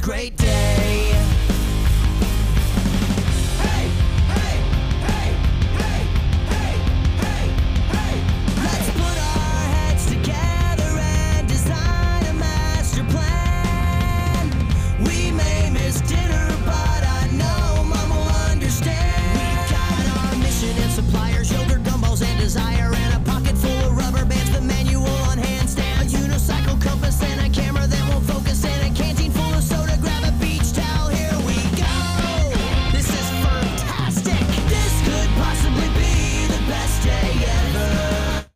great day. Let's put our heads together and design a master plan. We may miss dinner, but I know Mom will understand. We've got our mission and suppliers, yogurt, gumballs, and desire, and a pocket full of rubber bands, the manual on handstand, a unicycle compass, and a camera that won't focus, and a canteen full of soda. Grab a beach towel, here we go. This is fantastic. This could possibly be the best day ever.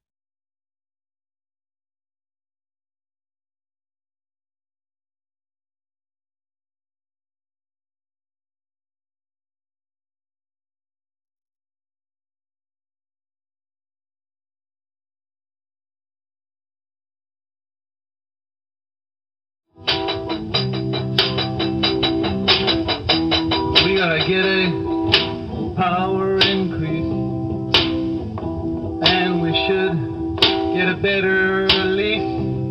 We gotta get a power increase, and we should get a better release.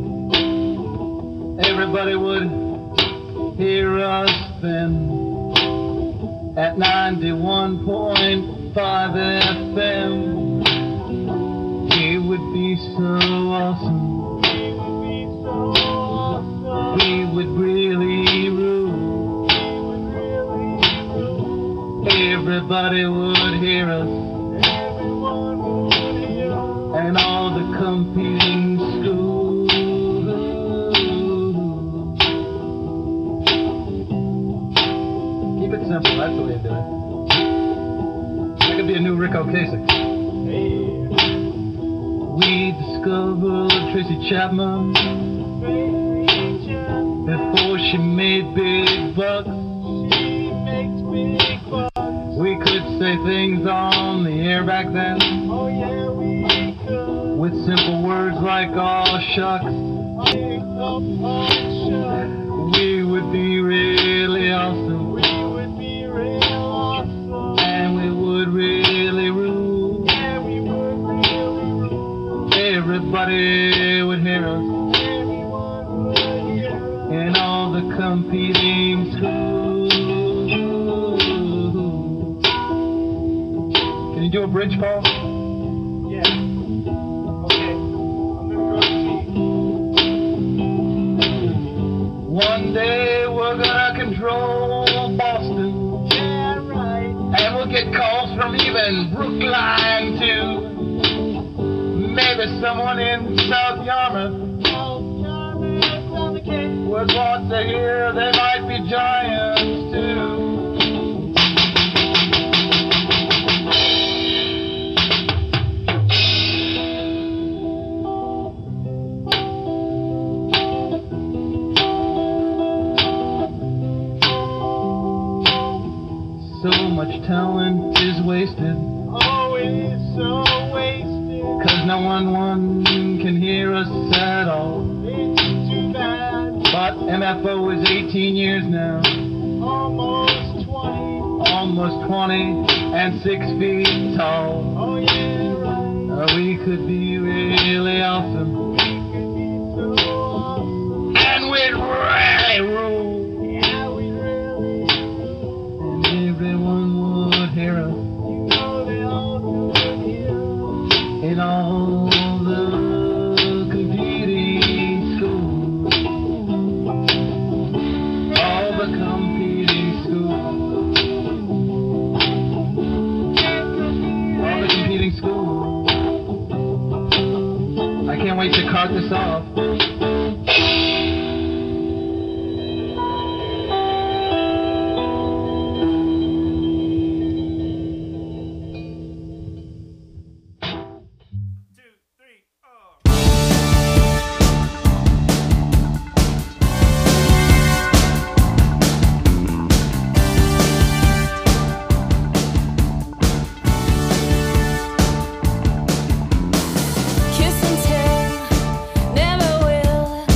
Everybody would hear us then at 91.5 FM. It would be so awesome. We would really rule. Everybody would hear us, and all the competing schools. Keep it simple, that's the way to do it. That could be a new Rick Ocasek. We discovered Tracy Chapman before she made big bucks. We could say things on the air back then. Oh yeah, we could. With simple words like "aw shucks." We would be really awesome. We would be real awesome. And we would really rule. Yeah, we would really rule. Everybody would hear us. Everyone would hear us. In all the competing schools. Can you do a bridge, Paul? Yeah. Okay. I'm gonna go see. One day we're gonna control Boston. Yeah, right. And we'll get calls from even Brookline too. Maybe someone in South Yarmouth would want to hear they might be giants too. So much talent is wasted. Oh, it's so wasted. 'Cause no one can hear us at all. It's too bad. But MFO is 18 years now. Almost 20. Almost 20 and 6 feet tall. Oh, yeah, right. We could be really awesome. We could be so awesome. And we'd really rule. Yeah, we really. And everyone would hear us. You know they all would hear us. In all the competing schools. All the competing schools. All the competing schools. I can't wait to cart this off. Kiss and tell, never will.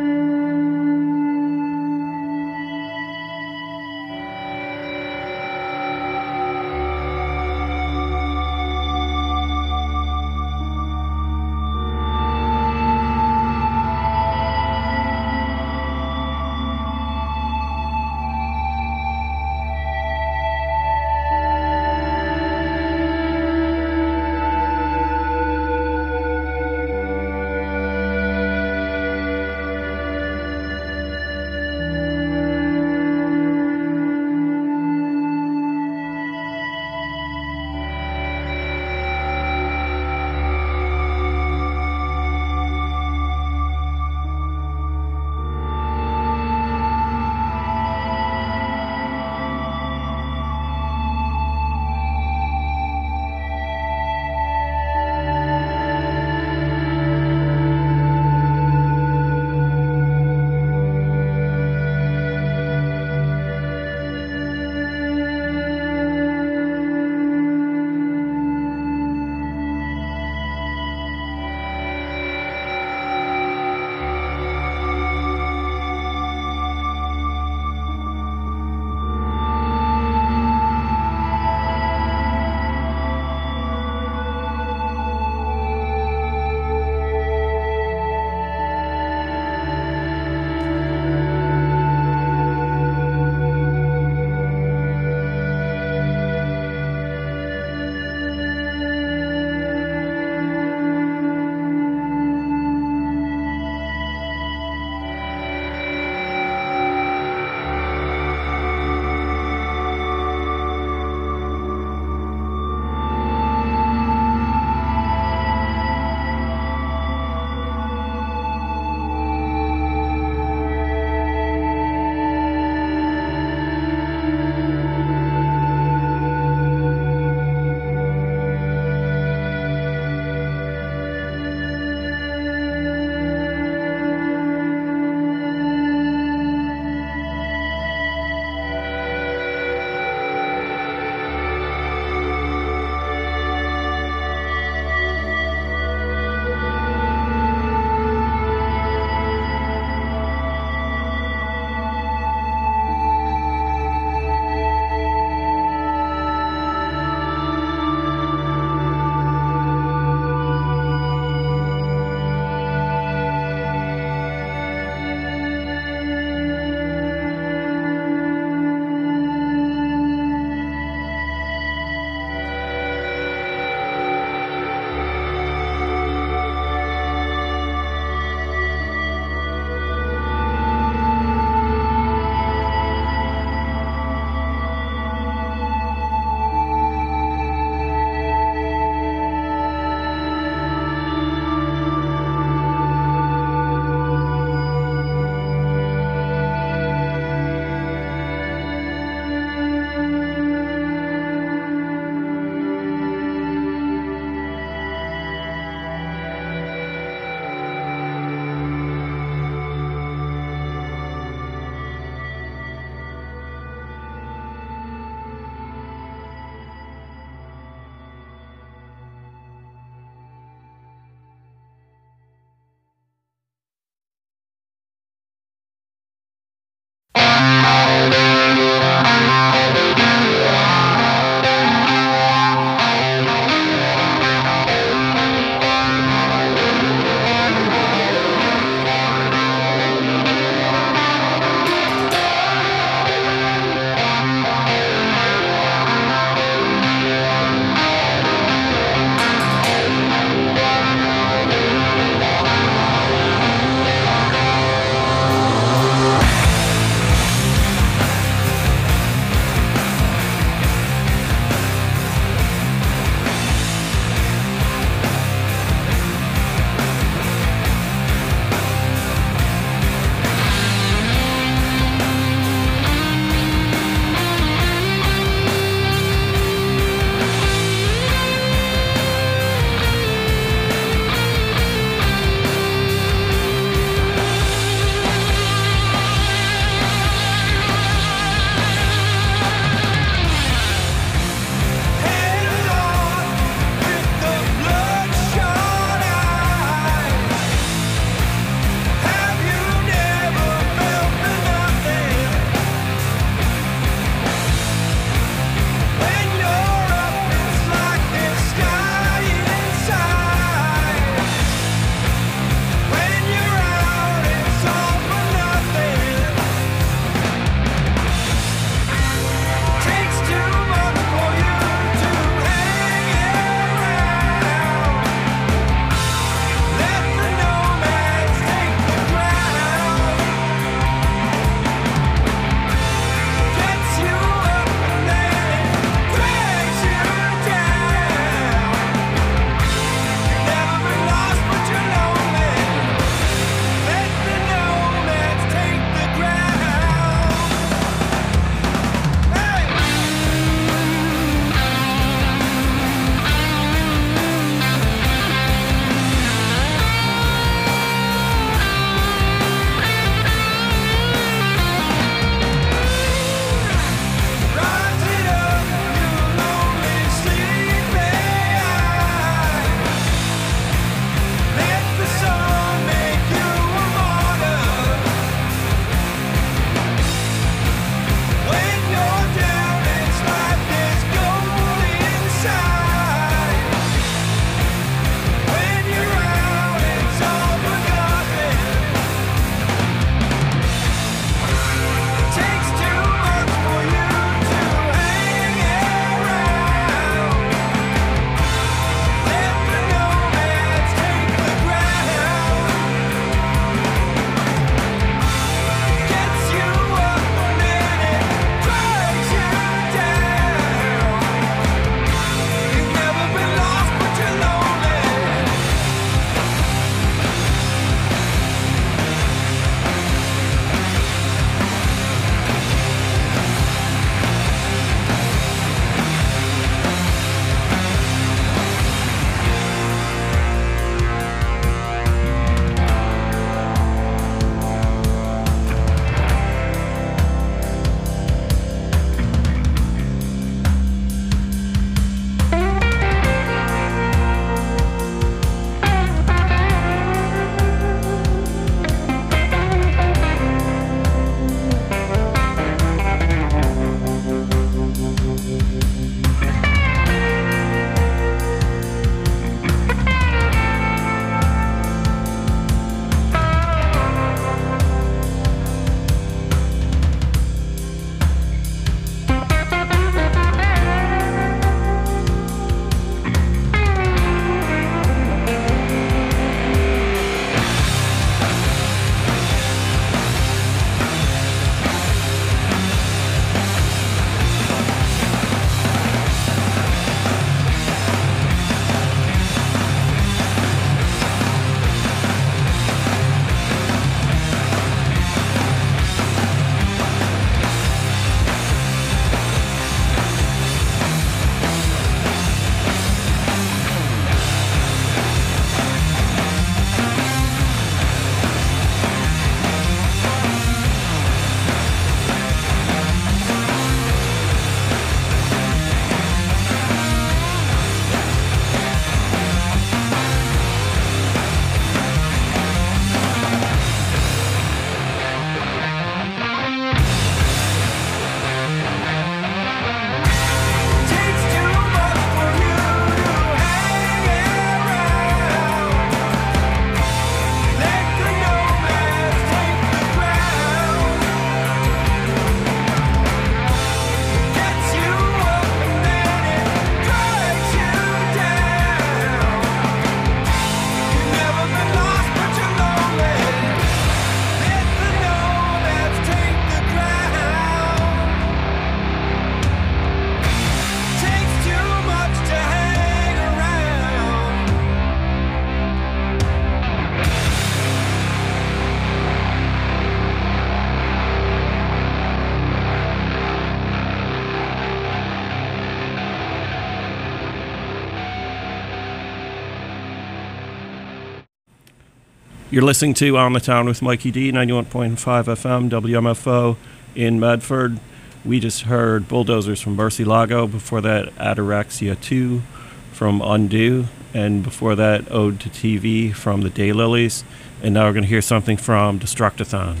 You're listening to On the Town with Mikey D, 91.5 FM, WMFO in Medford. We just heard Bulldozers from Murcielago. Before that, Ataraxia 2 from Undo. And before that, Ode to TV from the Daylilies. And now we're going to hear something from Destructathon.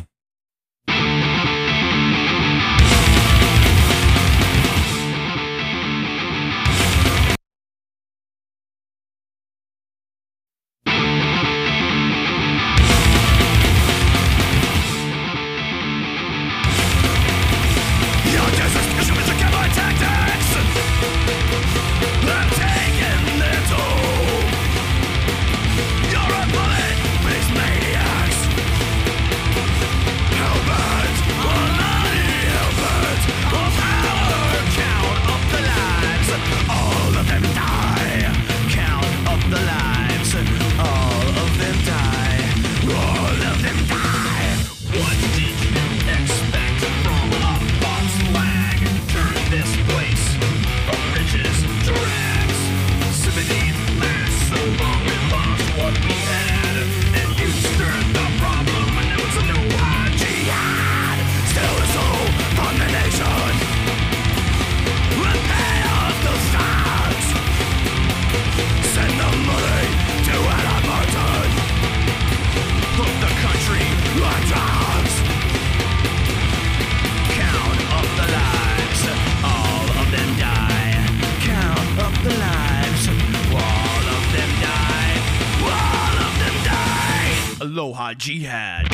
Aloha Jihad.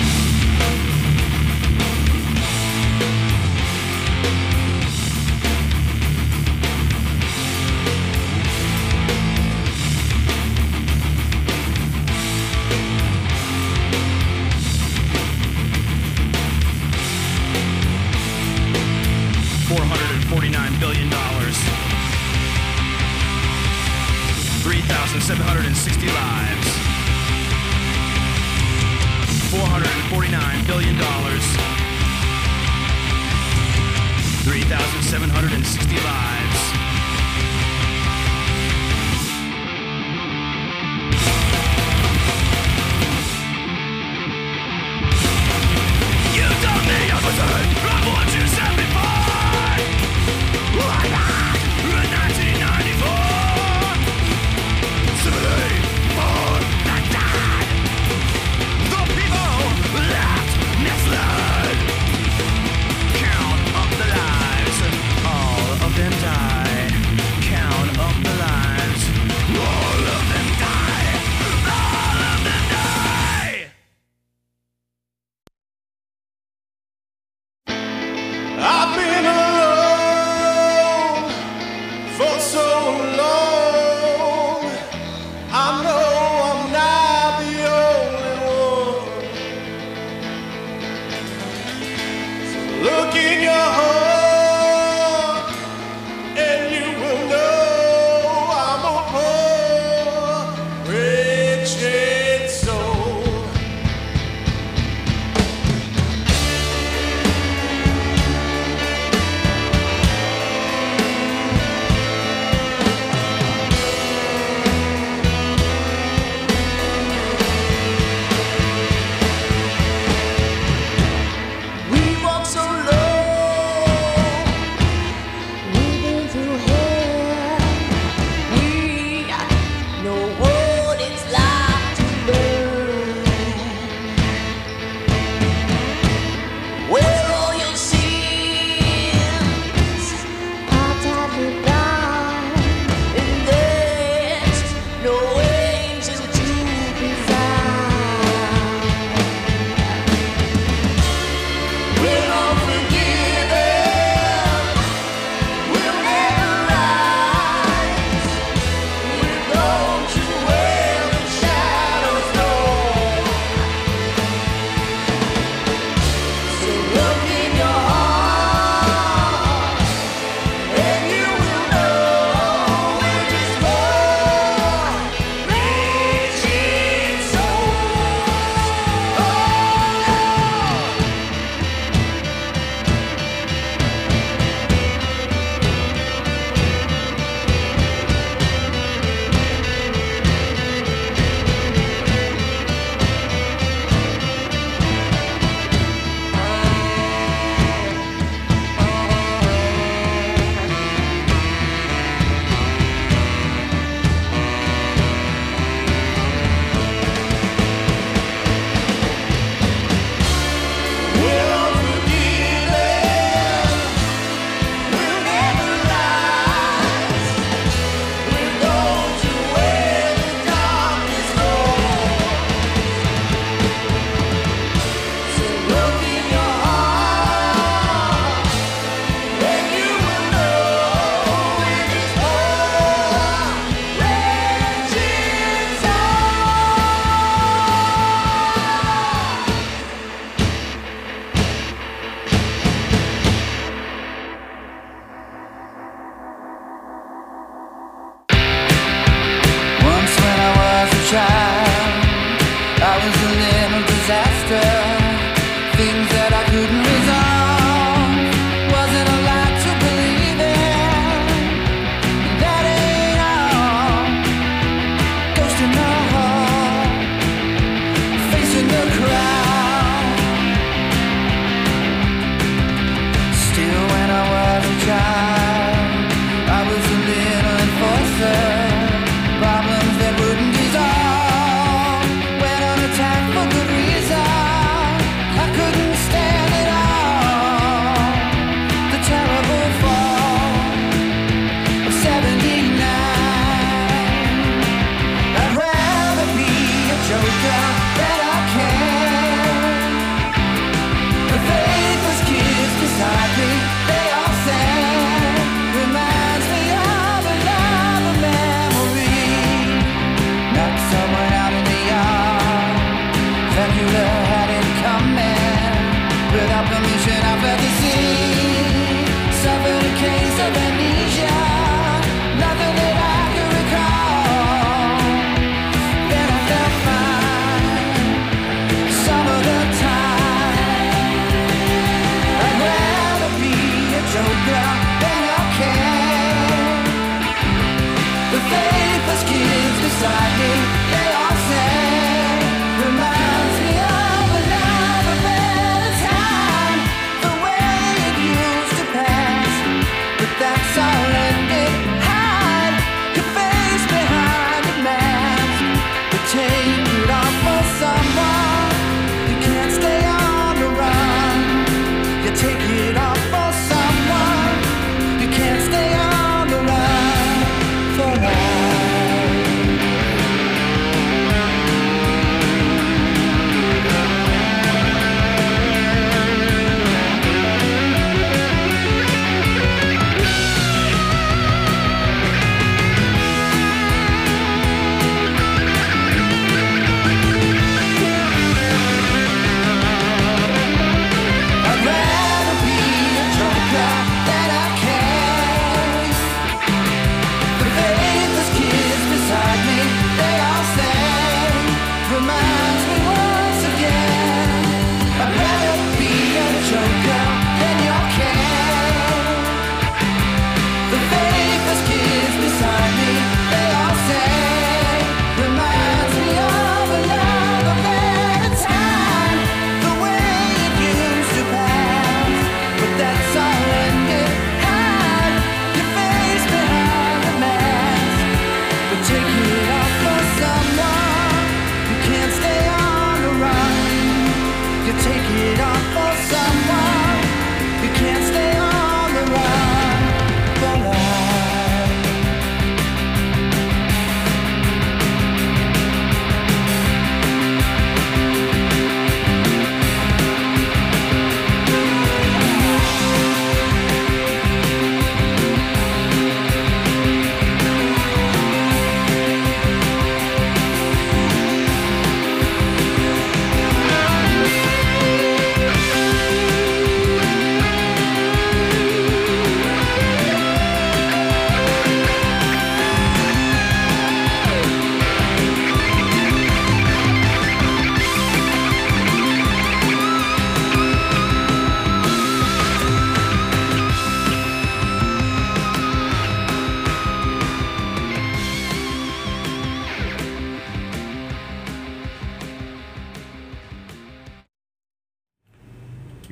$449 billion. 3,760 lives. $449 billion. 3,760 lives. You told me opposite of what you said before. Right back in 1994. Sympathy for the dead. The people left misled. Count up the lives, all of them die. Count up the lives, all of them die. All of them die. I've been alone for so long. I know I'm not the only one. So look in your heart and you will know I'm a poor, wretched soul. We walk so low, we've been through hell. We know what it's like to burn. Where all your sins are tightly bound, and there's no angel to be found. We're all forgiven, we'll never rise. We're going to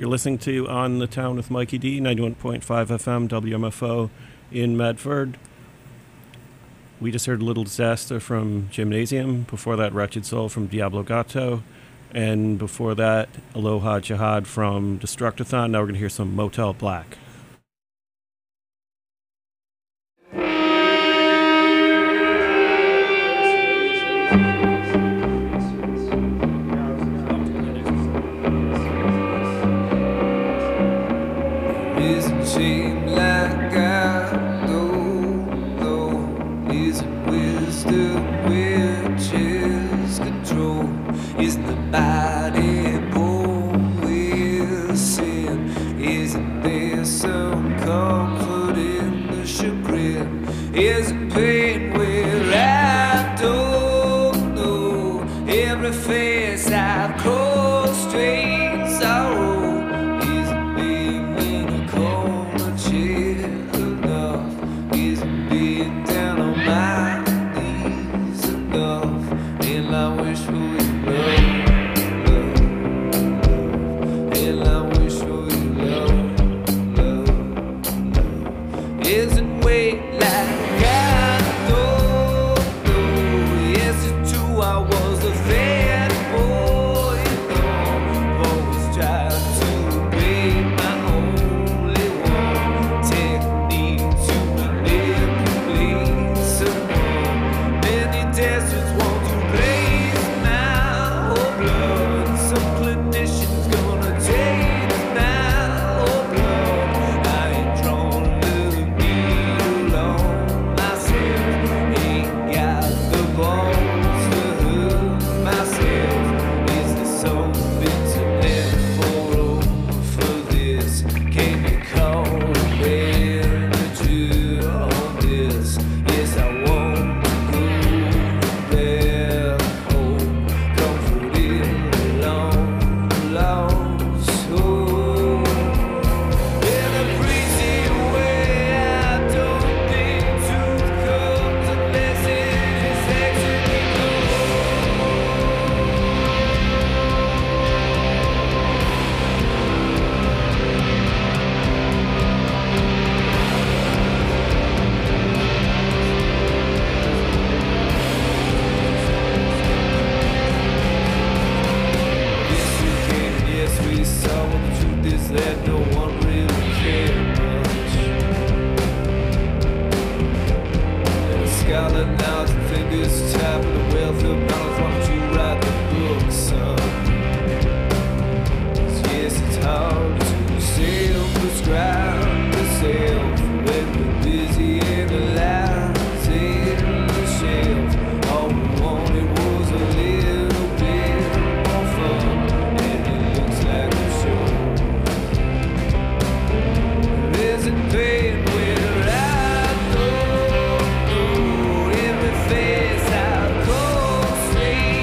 You're listening to On the Town with Mikey D, 91.5 FM, WMFO in Medford. We just heard Little Disaster from Gymnasium. Before that, Wretched Soul from Diablo Gato. And before that, Aloha Jihad from Destructathon. Now we're going to hear some Motel Black. Isn't shame like I know? Isn't wisdom witches control? Isn't the body born with sin? Isn't there some comfort in the chagrin? Isn't pain where I don't know? Every face I've caused strange sorrow. Isn't being in a corner chair enough? Isn't being down on my knees enough? And I wish for your love, and I wish for your love. Isn't weight like I don't know? Yes, it's true, I was a fat boy, I've always tried to be my only one. Technique to manipulate someone. Many deserts want to blaze my whole blood. Some clinicians gonna take my whole blood. I ain't drawn the needle on myself. Ain't got the balls to hurt myself. Is there something to live for this? Can you call a manager on this? Yes, I want to go back home. Comfort in a long, lost soul. In a crazy way, I don't think truth comes unless it is actually Yes, we can, yes, we saw. The truth is that no one really cared much. And scarlet nods and fingers tapping the wealth of knowledge. Why don't you write the book, son? 'Cause yes, it's hard to self-prescribe yourself when we're busy analyzing the shelf. All we wanted was a little bit more fun, and it looks like a show. There isn't pain where I don't know. Every face I call straight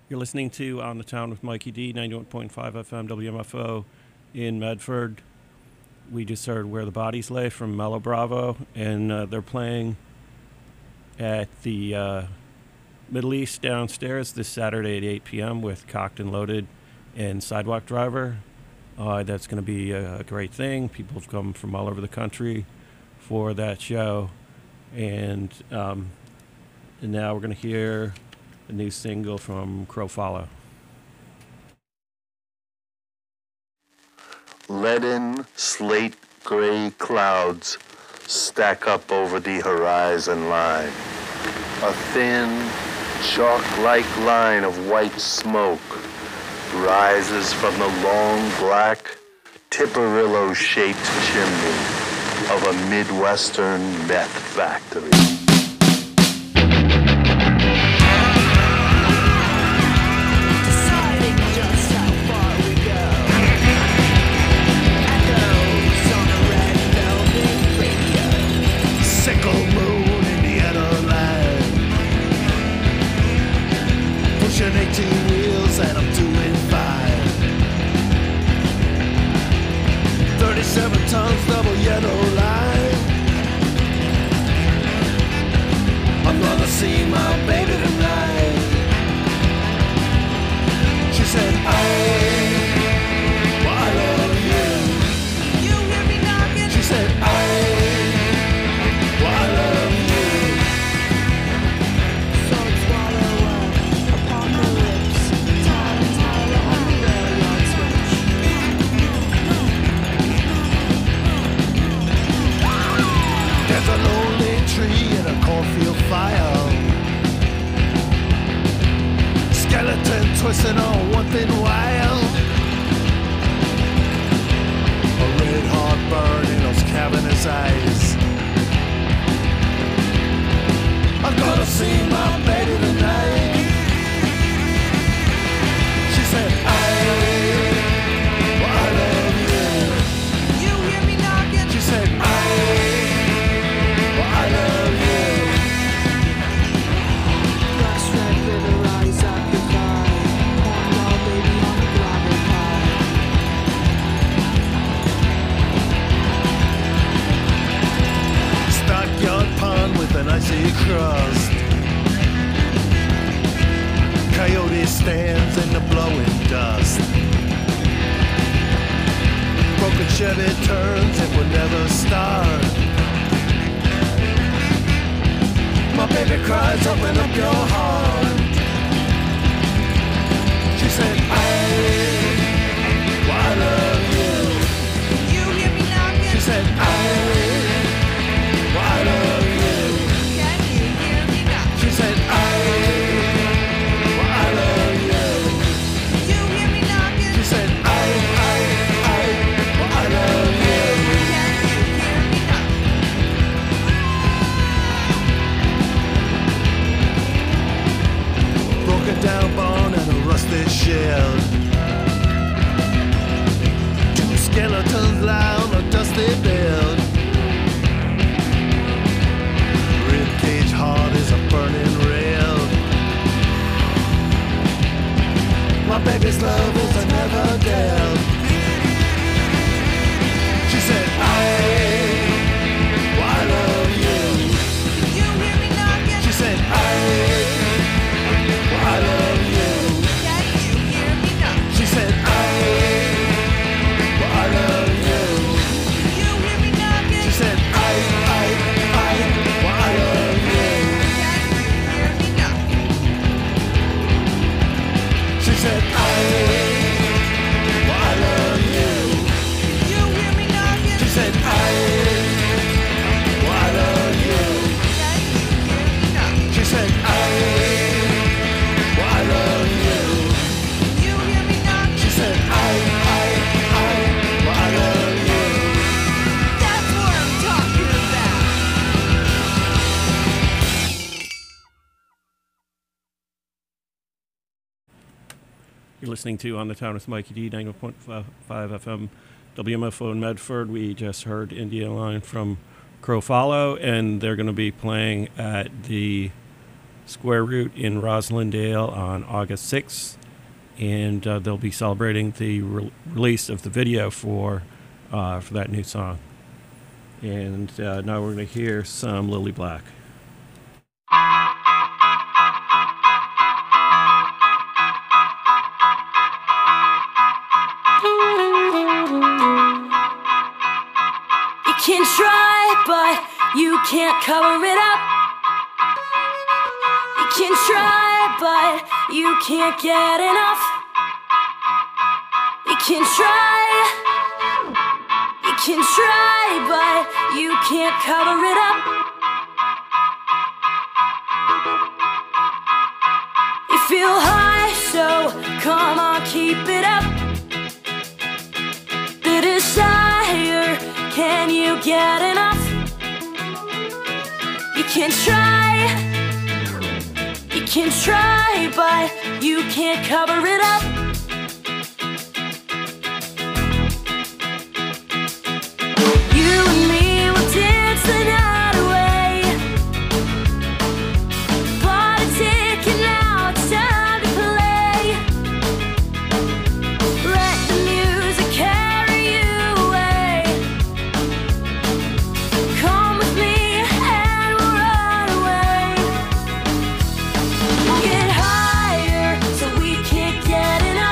You're listening to On the Town with Mikey D, 91.5 FM WMFO in Medford. We just heard Where the Bodies Lay from Mellow Bravo, and they're playing at the Middle East downstairs this Saturday at 8 p.m. with Cocked and Loaded and Sidewalk Driver. That's going to be a great thing. People have come from all over the country for that show. And now we're going to hear a new single from Crow Follow. Leaden, slate gray clouds stack up over the horizon line. A thin, chalk-like line of white smoke rises from the long, black, Tipperillo-shaped chimney of a Midwestern meth factory. Deciding just how far we go. Echoes on a red velvet radio. Sickle moon, Indiana line. Pushing 18 wheels and I'm doing fine. 37 tons, double yellow line. I'm gonna see my baby tonight. She said, well, I love you. You hear me knocking? She said, well, I love you. Salt swallow up, apocalypse. Tyler on the railroad switch. There's a lonely tree in a cornfield fire. Skeleton twisting on one thin wire. A red hot burn in those cavernous eyes. I'm gonna see my baby tonight. She said, well, I love you. You hear me knocking? She said, well, I love you. Rust red river, rise up your thigh. Corn dog baby on the gravel pile. Stockyard pond with an icy crust. Coyote stands in the blowing dust. Broken Chevy turns, it will never start. My baby cries, open up your heart. She said, well, I love you. You hear me knocking? She said, well, I love you. Can you hear me knocking? She said, well, I love you. You hear me knocking? She said, well, I love you. Can you hear me knocking? Broken down barn and a rusted shed. Two skeletons lie on a dusty bed. Ribcage heart is a burning red. My baby's love is a never dead. She said, well, I love you. You hear me knocking? She said, well, I love you. Can you hear me knocking? She said, well, I love you. You hear me knocking? She said, well, I love you. Can you hear me knocking? She said, well, I love you. You hear me knocking? She said, well, I love you. Can you hear me knocking? She said, well, I love you. You hear me knocking? She said, well, I love you. That's what I'm talking about. You're listening to On the Town with Mikey D, 90.5 FM WMFO in Medford. We just heard Indiana Line from Crow Follow, and they're going to be playing at the Square Root in Roslindale on August 6th, and they'll be celebrating the release of the video for that new song. And now we're going to hear some Lily Black. You can try, but you can't cover it up. You can try, but you can't get enough. You can try, but you can't cover it up. You feel high, so come on, keep it up. The desire, can you get enough? You can try, but you can't cover it up. You and me will dance the night away. Clock ticking now, it's time to play. Let the music carry you away. Come with me and we'll run away. Get higher so we can't get enough.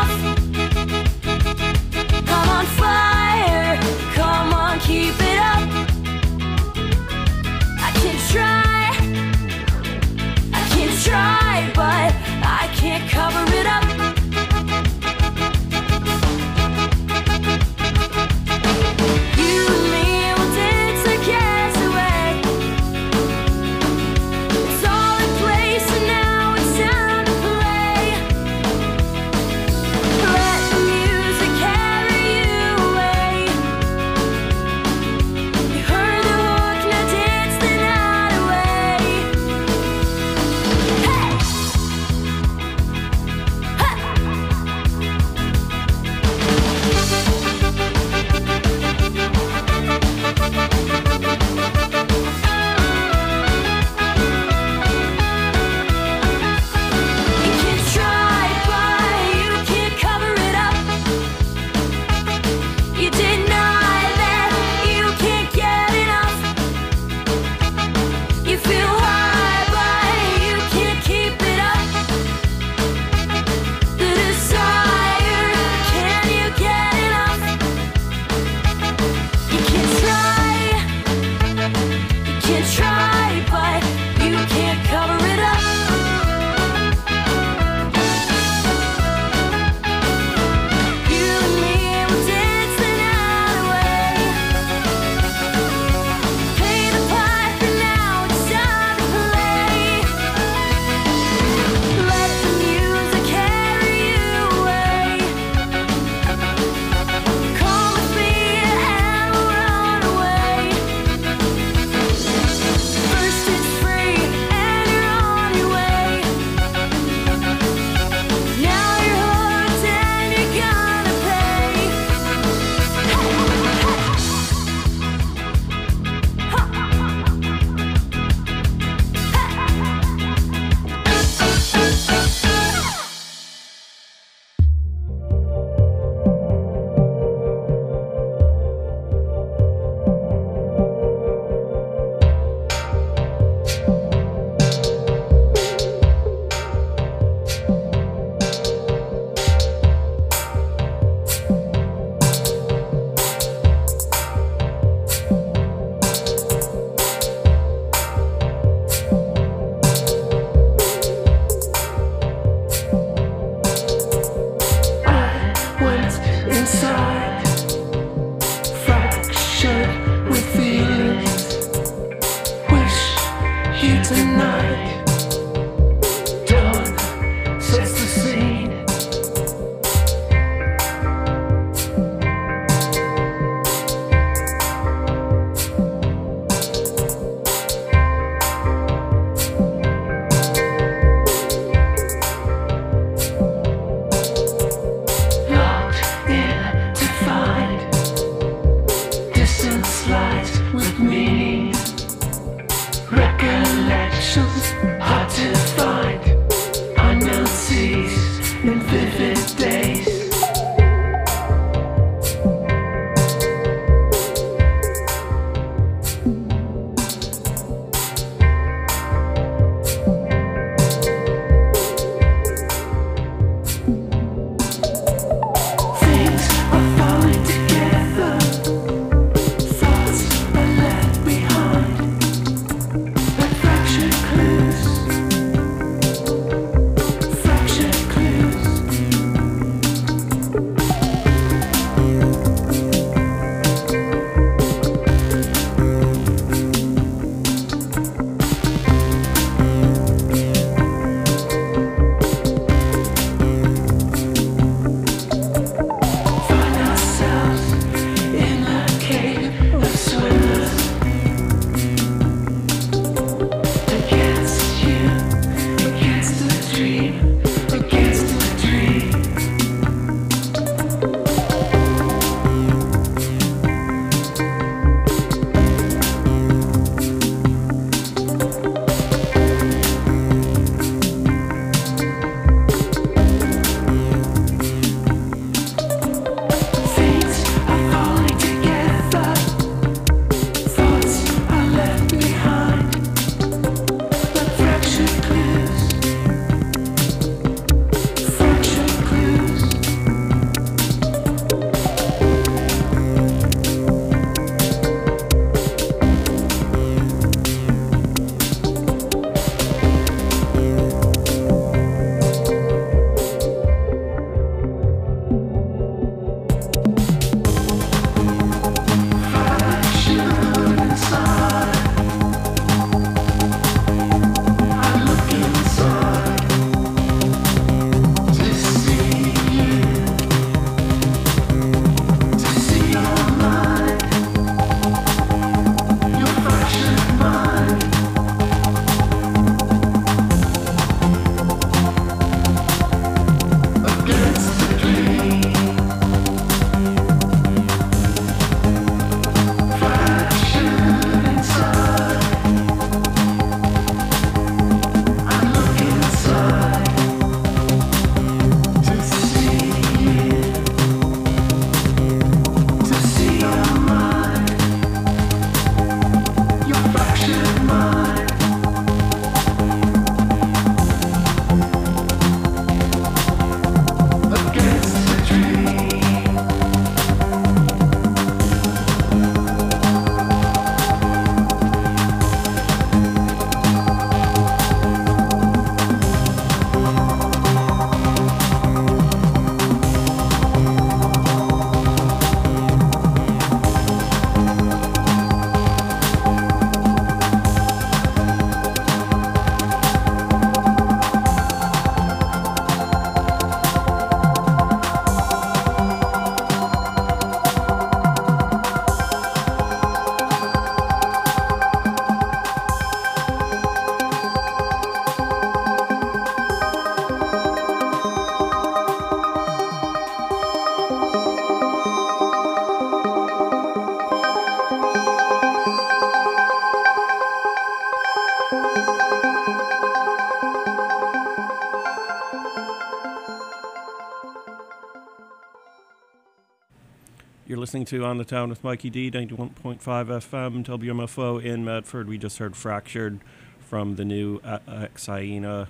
You're listening to On the Town with Mikey D, 91.5 FM, WMFO in Medford. We just heard Fractured from the new Hyena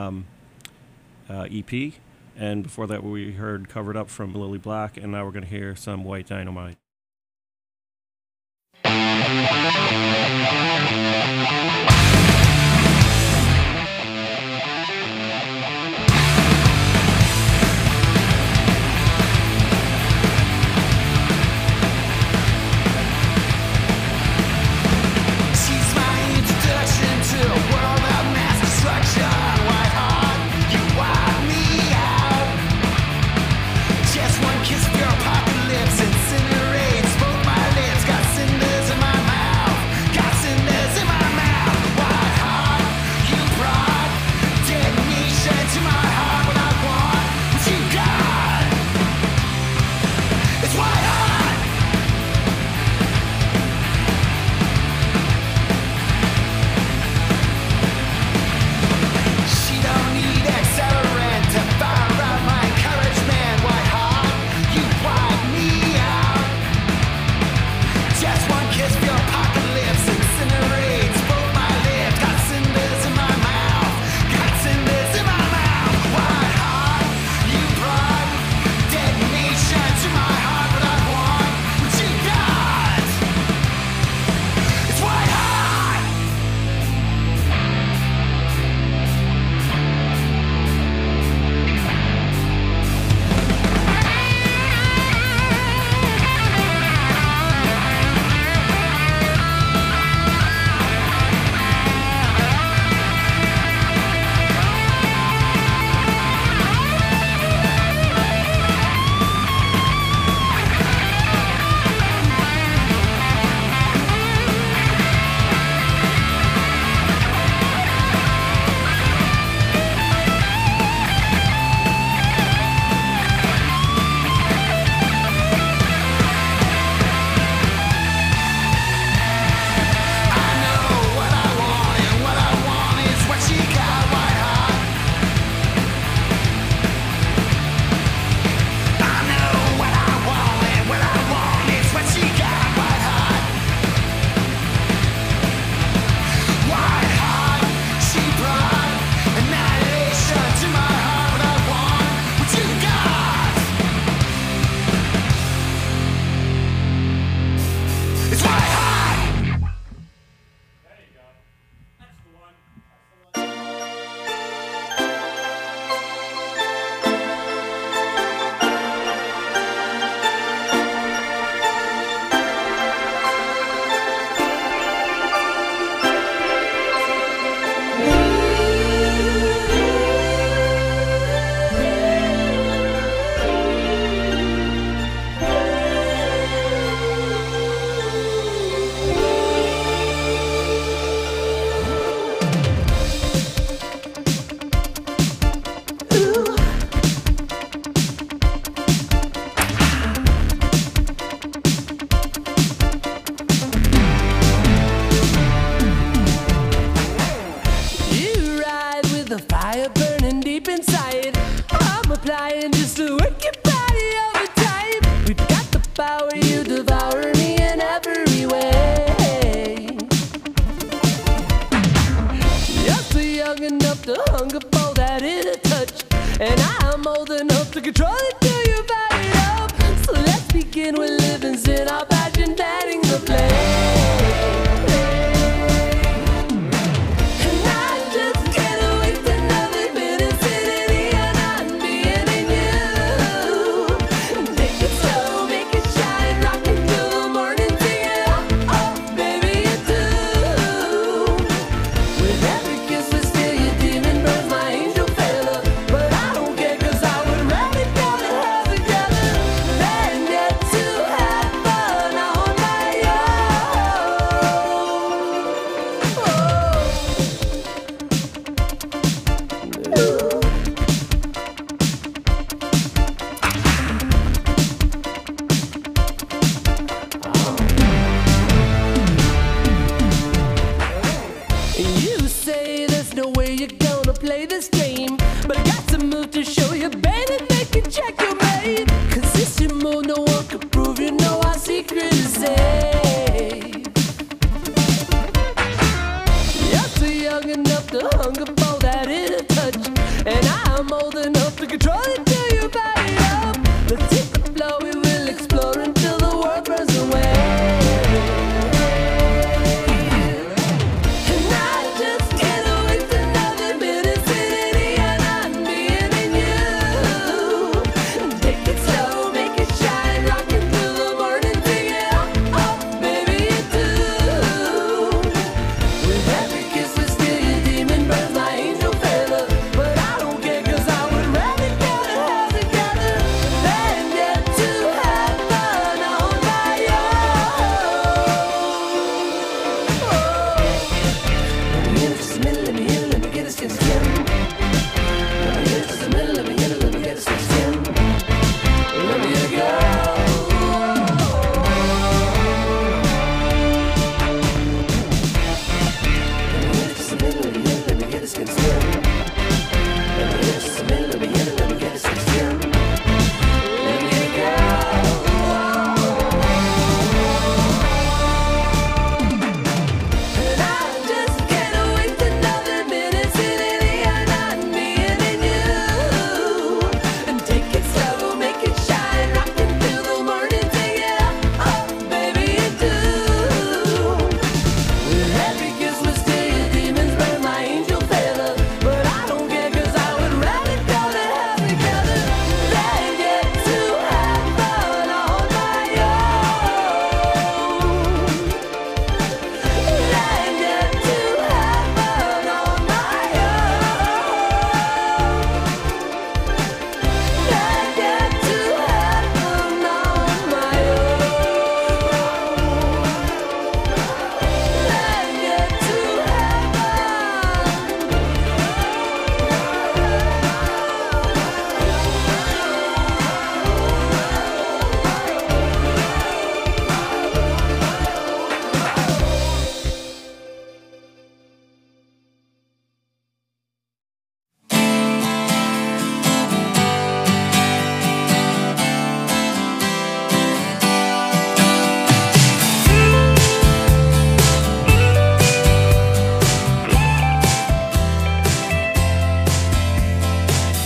EP. And before that, we heard Covered Up from Lily Black. And now we're going to hear some White Dynamite. You say there's no way you're gonna play this game, but I got to move to